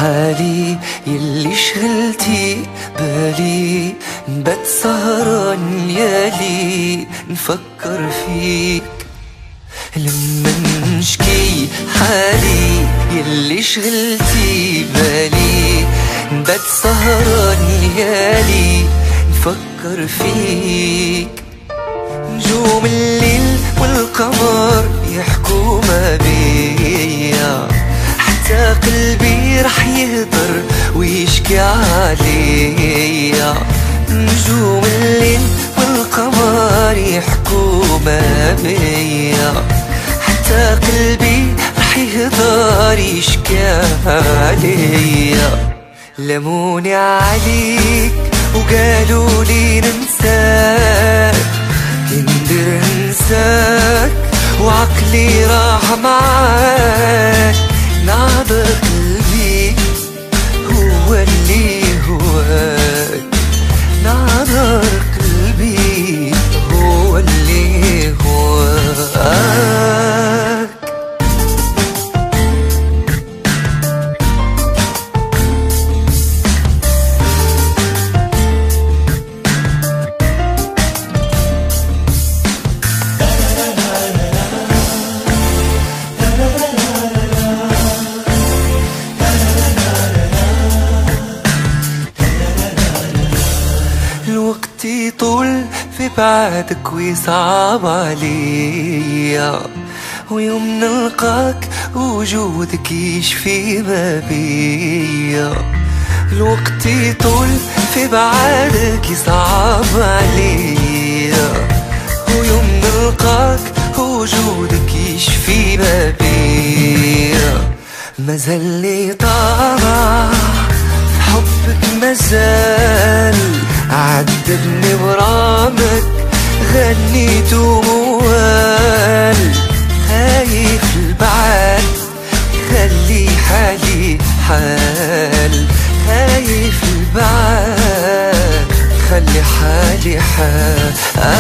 حالي يلي شغلتي بالي، نبات سهران ليالي نفكر فيك. لما نشكي حالي يلي شغلتي بالي، نبات سهران ليالي نفكر فيك. نجوم الليل والقمر يحكوا ما بيا، حتى قلبي رح يهدر ويشكي عليا. نجوم الليل والقمر يحكوا ما بيا، حتى قلبي رح يهدر يشكي عليا. لموني عليك وقالوا لي ننساك، كندر انساك وعقلي راح معاك. نعذر قلبي هو اللي هواك، نعذر قلبي هو اللي هواك. الوقت يطول في بعدك ويصعب عليا، ويوم نلقاك وجودك يشفي ما بيا. الوقت يطول في بعدك يصعب عليا، ويوم نلقاك وجودك يشفي ما بيا. مازال طامع في حبك مازال، عذبني برامك غنيت وموال. خايف البعد خلي حالي حال، خايف البعد خلي حالي حال.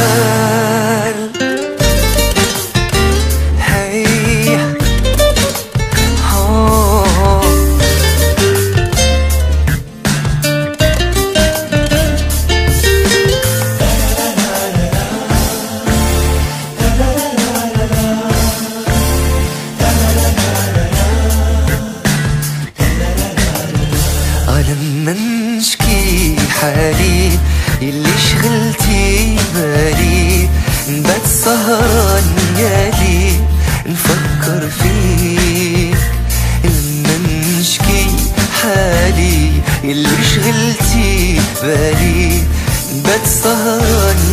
لما نشكي حالي يلي شغلتي بالي، نبات سهران ليالي نفكر فيك. لما نشكي حالي يلي شغلتي بالي، نبات سهران